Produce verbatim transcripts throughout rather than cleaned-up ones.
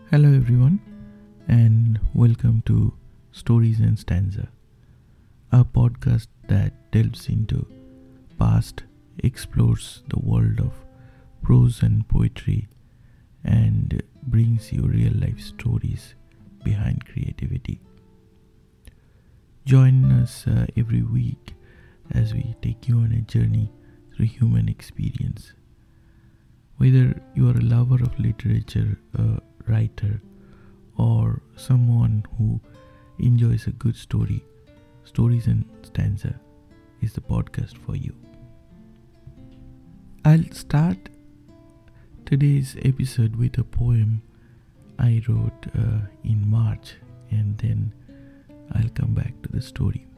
Hello, everyone, and welcome to Stories and Stanza, a podcast that delves into past, explores the world of prose and poetry, and brings you real life stories behind creativity. Join us uh, every week as we take you on a journey through human experience. Whether you are a lover of literature, a writer, or someone who enjoys a good story, Stories and Stanza is the podcast for you. I'll start today's episode with a poem I wrote uh, in March, and then I'll come back to the story.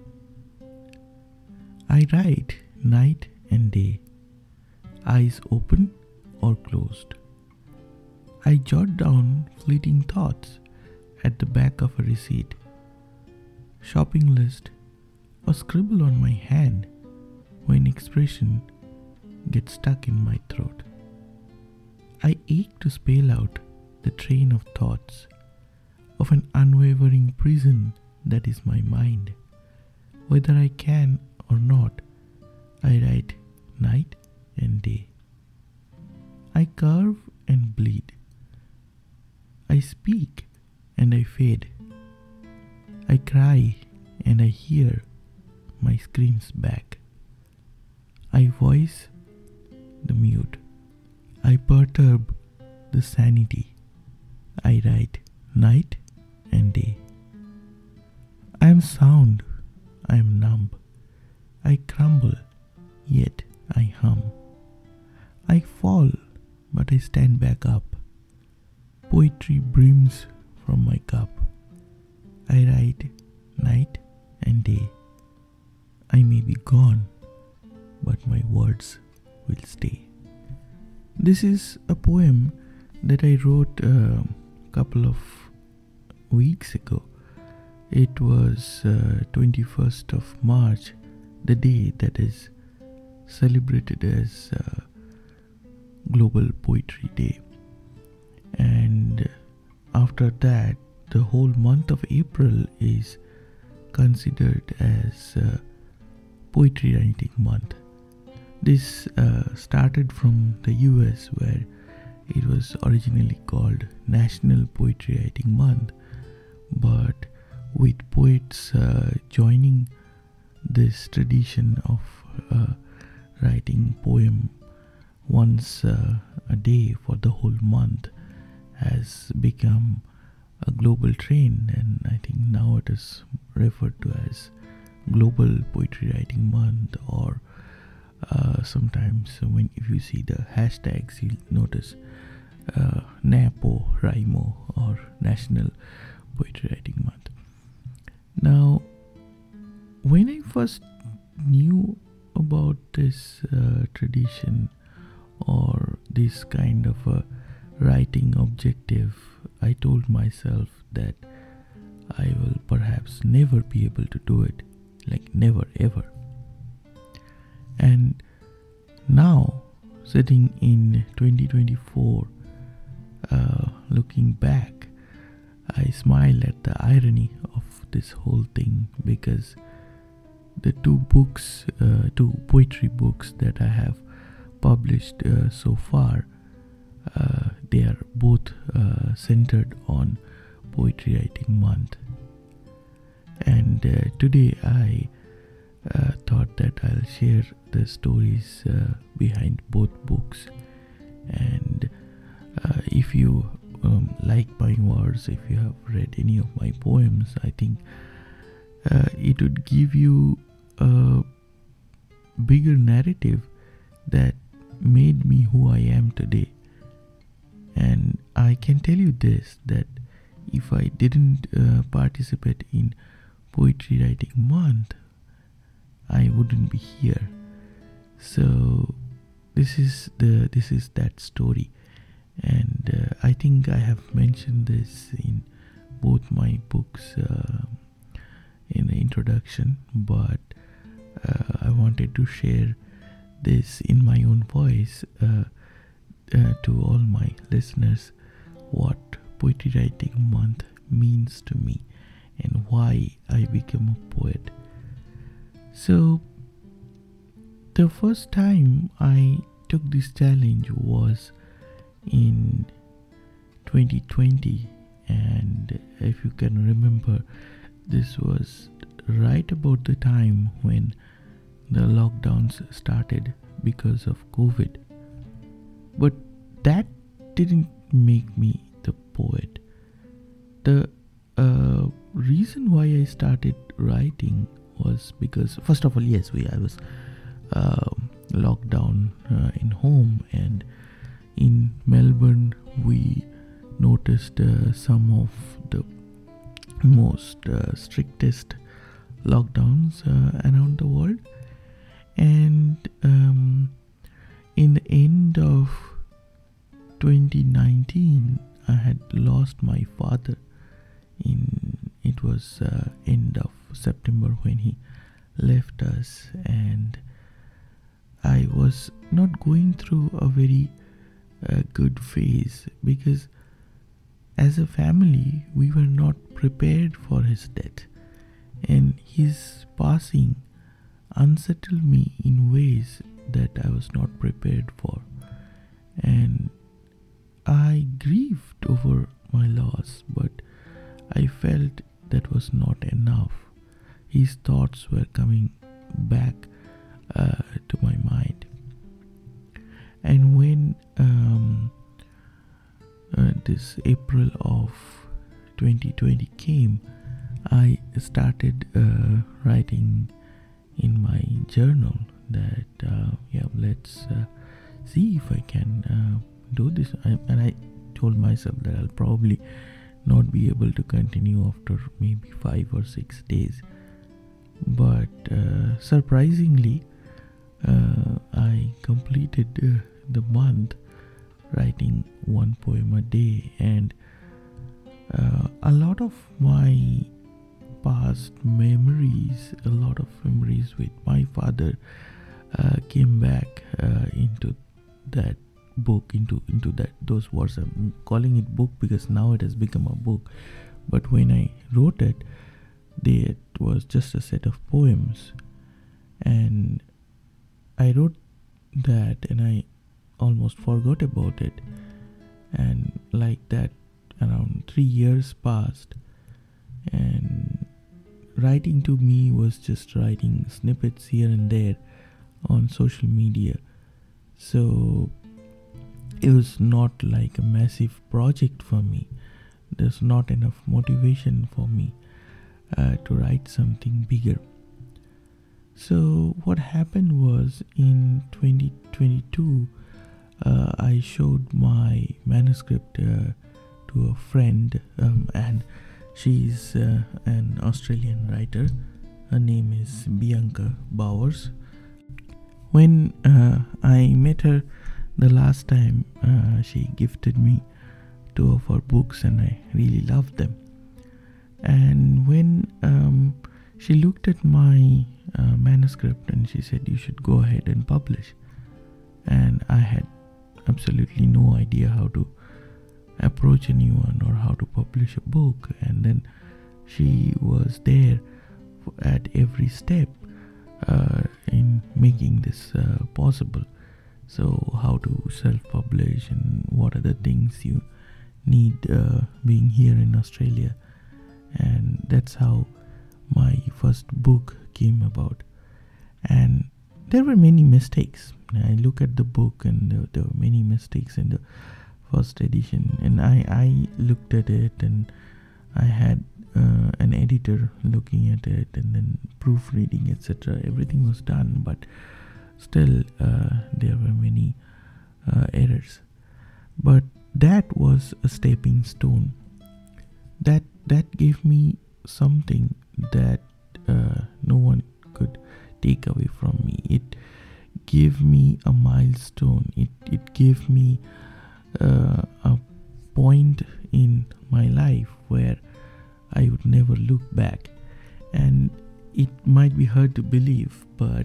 I write night and day, eyes open or closed. I jot down fleeting thoughts at the back of a receipt, shopping list, or scribble on my hand when expression gets stuck in my throat. I ache to spell out the train of thoughts of an unwavering prison that is my mind. Whether I can or not, I write night and day. I carve and bleed. I speak and I fade. I cry and I hear my screams back. I voice the mute. I perturb the sanity. I write night and day. I am sound, I am numb. I crumble, yet I hum. I fall, but I stand back up. Poetry brims from my cup. I write night and day. I may be gone, but my words will stay. This is a poem that I wrote a couple of weeks ago. It was uh, twenty-first of March, the day that is celebrated as uh, Global Poetry Day. And after that, the whole month of April is considered as uh, Poetry Writing Month. This uh, started from the U S, where it was originally called National Poetry Writing Month, but with poets uh, joining this tradition of uh, writing poem once uh, a day for the whole month has become a global trend, and I think now it is referred to as Global Poetry Writing Month, or uh, sometimes when if you see the hashtags, you'll notice uh, NaPoWriMo or National Poetry Writing Month. Now, when I first knew about this uh, tradition or this kind of a writing objective, I told myself that I will perhaps never be able to do it, like never ever. And now, sitting in twenty twenty-four, uh, looking back, I smile at the irony of this whole thing, because the two books, uh, two poetry books that I have published uh, so far, uh, they are both uh, centered on Poetry Writing Month. And uh, today I uh, thought that I'll share the stories uh, behind both books. And uh, if you um, like my words, if you have read any of my poems, I think uh, it would give you a bigger narrative that made me who I am today. And I can tell you this, that if I didn't uh, participate in Poetry Writing Month, I wouldn't be here. So this is the this is that story, and uh, I think I have mentioned this in both my books uh, in the introduction, but uh, I wanted to share this in my own voice uh, uh, to all my listeners, what Poetry Writing Month means to me and why I became a poet. So, the first time I took this challenge was in twenty twenty, and if you can remember, this was right about the time when the lockdowns started because of COVID. But that didn't make me the poet. The uh, reason why I started writing was because, first of all, yes, we I was uh, locked down uh, in home, and in Melbourne we noticed uh, some of the most uh, strictest lockdowns uh, around the world. And um, in the end of twenty nineteen, I had lost my father. In it was uh, end of September when he left us, and I was not going through a very uh, good phase, because as a family we were not prepared for his death, and his passing unsettled me in ways that I was not prepared for, and I grieved over my loss, but I felt that was not enough. His thoughts were coming back uh, to my mind, and when um, uh, this April of twenty twenty came, I started uh, writing in my journal that uh, yeah, let's uh, see if I can uh, do this. I, and I told myself that I'll probably not be able to continue after maybe five or six days. But uh, surprisingly, uh, I completed uh, the month writing one poem a day, and uh, a lot of my past memories, a lot of memories with my father uh, came back uh, into that book, into into that those words. I'm calling it book because now it has become a book, but when I wrote it, they, it was just a set of poems, and I wrote that and I almost forgot about it, and like that around three years passed, and writing to me was just writing snippets here and there on social media. So it was not like a massive project for me. There's not enough motivation for me uh, to write something bigger. So what happened was, in twenty twenty-two, uh, I showed my manuscript uh, to a friend, um, and she's uh, an Australian writer. Her name is Bianca Bowers. When uh, I met her the last time, uh, she gifted me two of her books, and I really loved them. And when um, she looked at my uh, manuscript, and she said, "You should go ahead and publish." And I had absolutely no idea how to approach anyone or how to publish a book. And then she was there at every step uh, in making this uh, possible. So how to self-publish and what are the things you need uh, being here in Australia. And that's how my first book came about. And there were many mistakes. I look at the book, and there, there were many mistakes in the first edition. And I, I looked at it, and I had uh, an editor looking at it, and then proofreading, et cetera. Everything was done, but still uh, there were many uh, errors. But that was a stepping stone. That that gave me something that uh, no one could take away from me. It gave me a milestone. It it gave me uh, a point in my life where I would never look back. And it might be hard to believe, but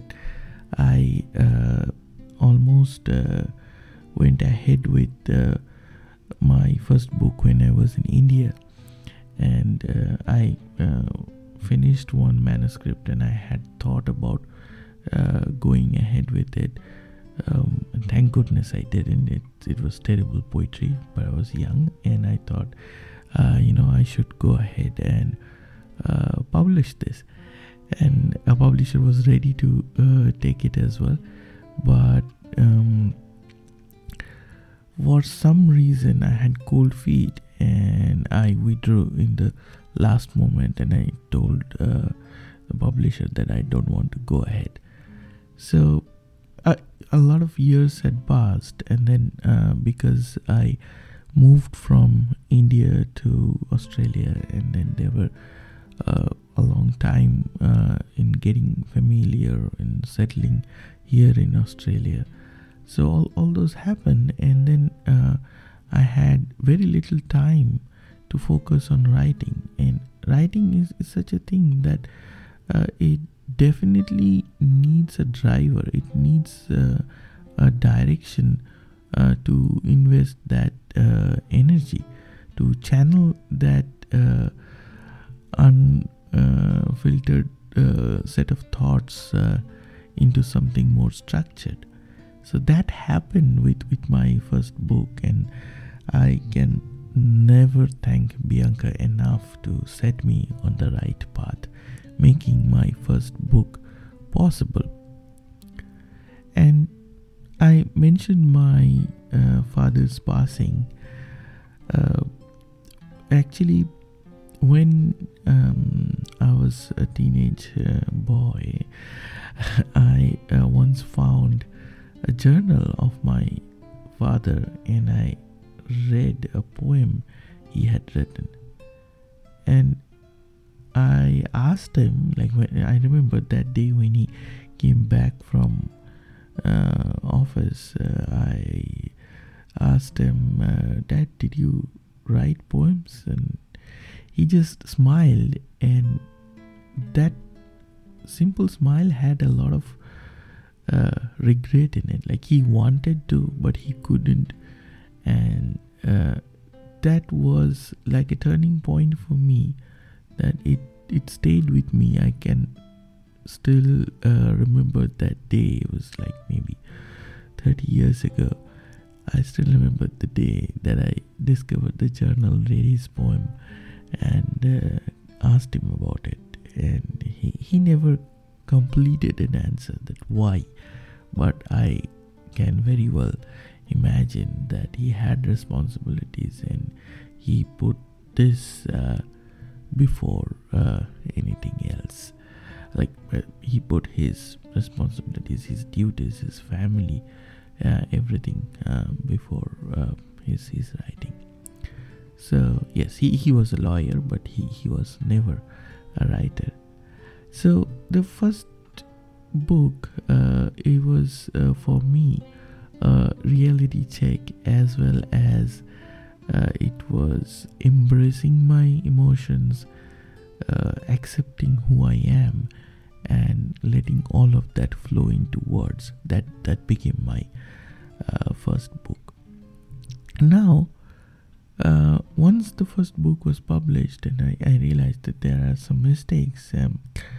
I uh, almost uh, went ahead with uh, my first book when I was in India, and uh, I uh, finished one manuscript, and I had thought about uh, going ahead with it. Um, and thank goodness I didn't. It it was terrible poetry, but I was young, and I thought, uh, you know, I should go ahead and uh, publish this. And a publisher was ready to uh, take it as well, but um, for some reason I had cold feet, and I withdrew in the last moment, and I told uh, the publisher that I don't want to go ahead. So uh, a lot of years had passed, and then uh, because I moved from India to Australia, and then there were uh, a long time uh, in getting familiar and settling here in Australia. So all, all those happened, and then uh, I had very little time to focus on writing. And writing is, is such a thing that uh, it definitely needs a driver. It needs uh, a direction uh, to invest that uh, energy, to channel that uh, unfiltered uh, set of thoughts uh, into something more structured. So that happened with, with my first book, and I can never thank Bianca enough to set me on the right path, making my first book possible. And I mentioned my uh, father's passing. Uh, actually, when um, I was a teenage uh, boy, I uh, once found a journal of my father, and I read a poem he had written. And I asked him, like, when I remember that day when he came back from uh, office, uh, I asked him, uh, Dad, did you write poems? And he just smiled, and that simple smile had a lot of uh, regret in it. Like, he wanted to, but he couldn't. And uh, that was like a turning point for me, that it, it stayed with me. I can still uh, remember that day. It was like maybe thirty years ago. I still remember the day that I discovered the journal, read his poem, and uh, asked him about it. And he, he never completed an answer that why, but I can very well imagine that he had responsibilities, and he put this uh, before uh, anything else. Like, uh, he put his responsibilities, his duties, his family, uh, everything uh, before uh, his his writing. So yes, he, he was a lawyer, but he, he was never a writer. So the first book, uh, it was uh, for me a reality check, as well as uh, it was embracing my emotions, uh, accepting who I am, and letting all of that flow into words. That that became my uh, first book. Now, uh, once the first book was published, and I, I realized that there are some mistakes, um,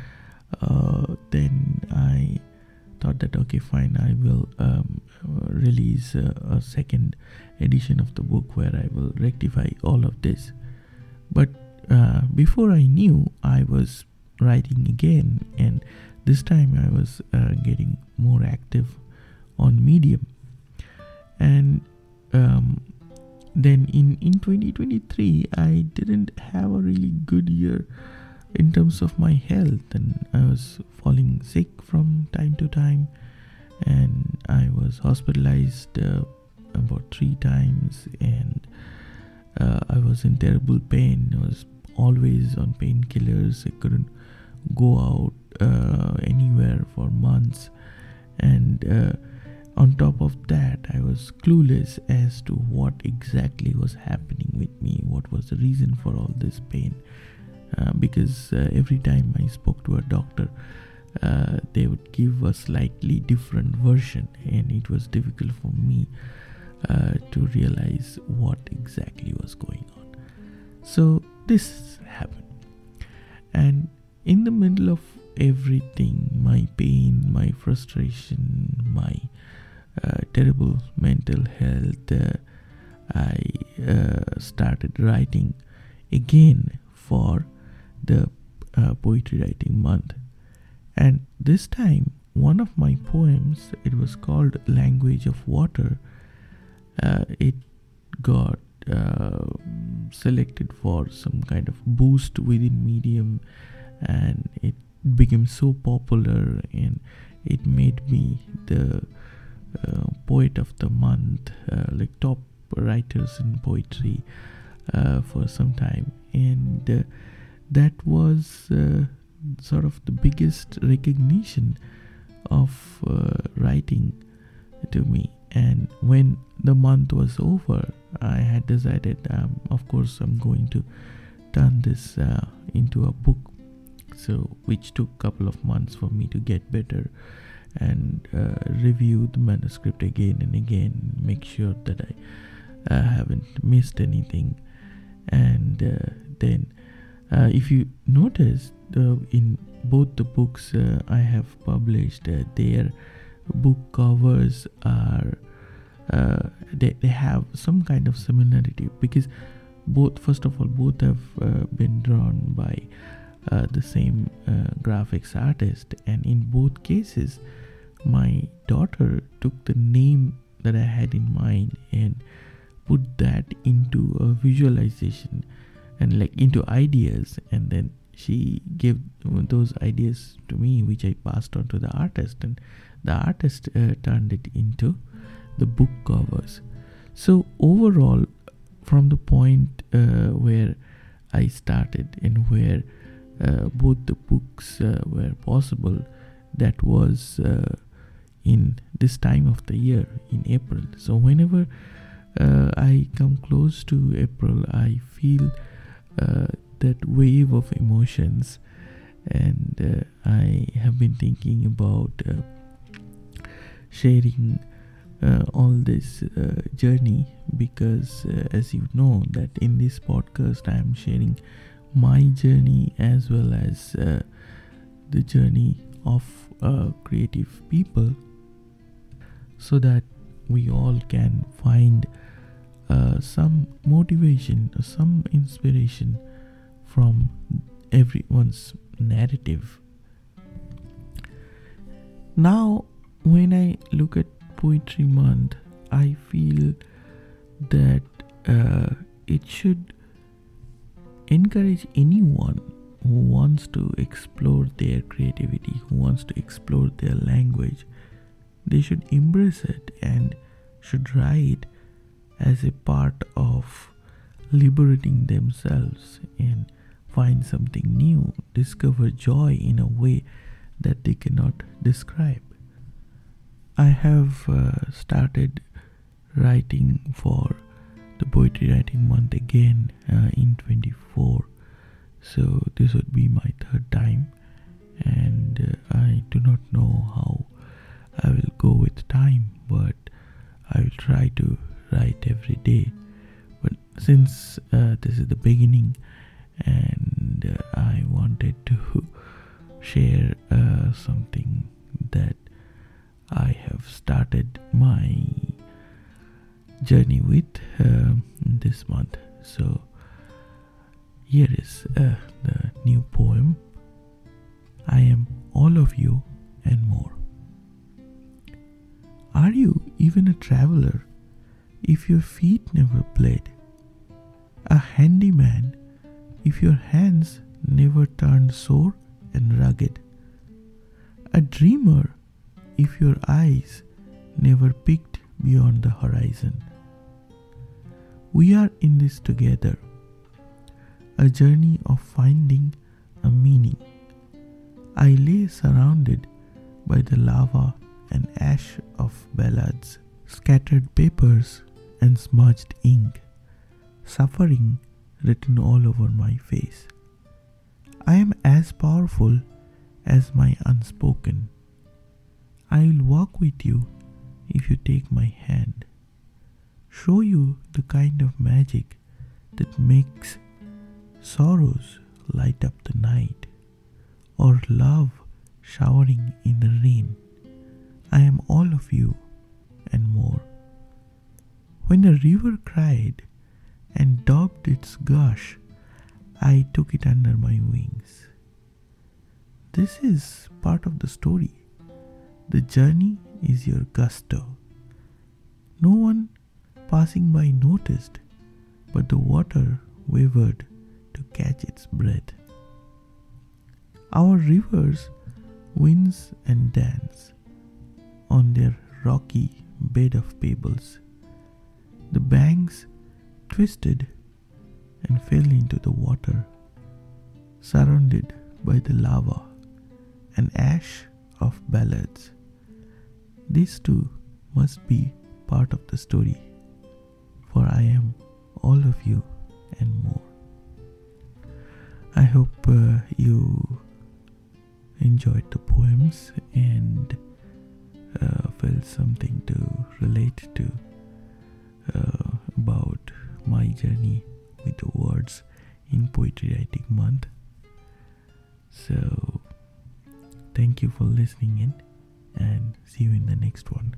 uh, then I thought that okay, fine, I will um, release a, a second edition of the book where I will rectify all of this. But uh, before I knew, I was writing again, and this time I was uh, getting more active on Medium. And um, then in, in twenty twenty-three, I didn't have a really good year in terms of my health, and I was falling sick from time to time, and I was hospitalized uh, about three times, and uh, I was in terrible pain. I was always on painkillers. I couldn't go out uh, anywhere for months, and uh, on top of that, I was clueless as to what exactly was happening with me, what was the reason for all this pain. Uh, because uh, every time I spoke to a doctor, uh, they would give a slightly different version, and it was difficult for me uh, to realize what exactly was going on. So this happened. And in the middle of everything, my pain, my frustration, my uh, terrible mental health, uh, I uh, started writing again for the uh, poetry writing month. And this time, one of my poems, it was called Language of Water, uh, it got uh, selected for some kind of boost within Medium, and it became so popular, and it made me the uh, poet of the month, uh, like top writers in poetry uh, for some time. And uh, that was uh, sort of the biggest recognition of uh, writing to me. And when the month was over, I had decided, um, of course, I'm going to turn this uh, into a book. So, which took a couple of months for me to get better and uh, review the manuscript again and again, make sure that I uh, haven't missed anything. And uh, then, uh, if you notice, uh, in both the books uh, I have published, uh, their book covers are uh, they, they have some kind of similarity, because both, first of all, both have uh, been drawn by uh, the same uh, graphics artist, and in both cases my daughter took the name that I had in mind and put that into a visualization and like into ideas, and then she gave those ideas to me, which I passed on to the artist, and the artist uh, turned it into the book covers. So overall, from the point uh, where I started and where uh, both the books uh, were possible, that was uh, in this time of the year, in April. So whenever uh, I come close to April, I feel uh, that wave of emotions, and uh, I have been thinking about uh, sharing uh, all this uh, journey, because uh, as you know that in this podcast I am sharing my journey as well as uh, the journey of uh, creative people, so that we all can find uh, some motivation, some inspiration from everyone's narrative. Now, when I look at Poetry Month, I feel that uh, it should encourage anyone who wants to explore their creativity, who wants to explore their language. They should embrace it and should write as a part of liberating themselves and find something new, discover joy in a way that they cannot describe. I have uh, started writing for the Poetry Writing Month again uh, in twenty-four. So this would be my third time, and uh, I do not know how I will go with time, but I will try to write every day. But since uh, this is the beginning, and uh, I wanted to share uh, something that I have started my journey with uh, this month. So here is uh, the new poem. I am all of you and more. Are you even a traveler if your feet never bled? A handyman if your hands never turned sore and rugged? A dreamer if your eyes never peeked beyond the horizon? We are in this together, a journey of finding a meaning. I lay surrounded by the lava and ash of ballads, scattered papers and smudged ink, suffering written all over my face. I am as powerful as my unspoken. I will walk with you if you take my hand. show you the kind of magic that makes sorrows light up the night, or love showering in the rain. I am all of you and more. When a river cried and daubed its gush, I took it under my wings. This is part of the story. The journey is your gusto. No one passing by noticed, but the water wavered to catch its breath. Our rivers wince and dance on their rocky bed of pebbles. The banks twisted and fell into the water, surrounded by the lava and ash of ballads. These too must be part of the story, for I am all of you and more. I hope uh, you enjoyed the poems and uh, felt something to relate to uh, about my journey with the words in Poetry Writing Month. So, thank you for listening in, and see you in the next one.